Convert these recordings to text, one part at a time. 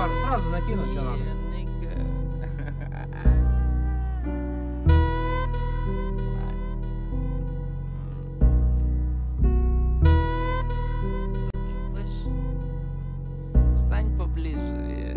сразу накину, что надо. Стань поближе.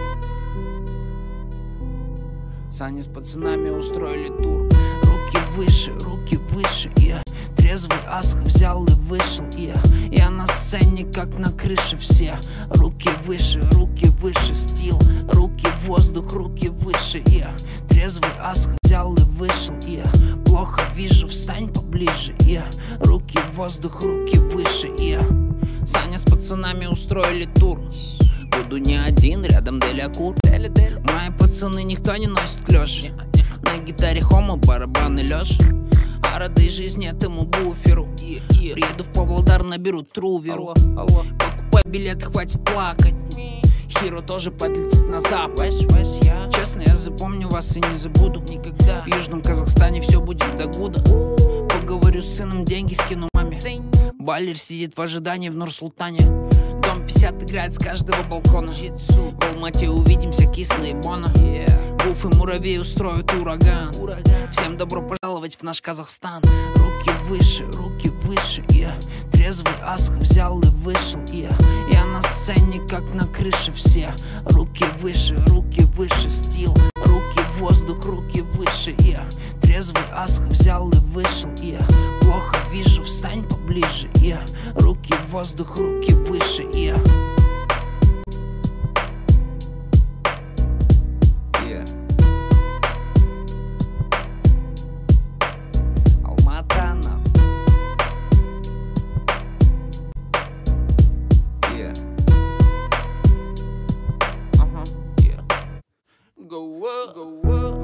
Саня с пацанами устроили тур. Руки выше, я трезвый аск взял и вышел, я на сцене как на крыше все. Руки выше, стил, руки в воздух, руки выше, я трезвый аск взял и вышел, я плохо вижу, встань поближе, я руки в воздух, руки выше, я. Саня с пацанами устроили тур. Буду не один, рядом Делякур. Мои пацаны никто не носит клёш. На гитаре Хома, барабаны Лёш. А радой жизни этому буферу. Приеду в Павлодар, наберу труверу. Покупай билет, хватит плакать. Хиро тоже подлетит на запад. Честно, я запомню вас и не забуду никогда. В Южном Казахстане все будет до года. Поговорю с сыном, деньги скину маме. Балер сидит в ожидании в Нур-Султане. Дом 50 играет с каждого балкона. В Алмате увидимся, кислые Бона. Гуф и муравей устроят ураган. Всем добро пожаловать в наш Казахстан. Руки выше, я трезвый аск взял и вышел, я на сцене как на крыше все. Руки выше, стил, руки в воздух, руки выше, я трезвый аск взял и вышел, я плохо вижу, встань поближе, я руки в воздух, руки выше, я. Go up.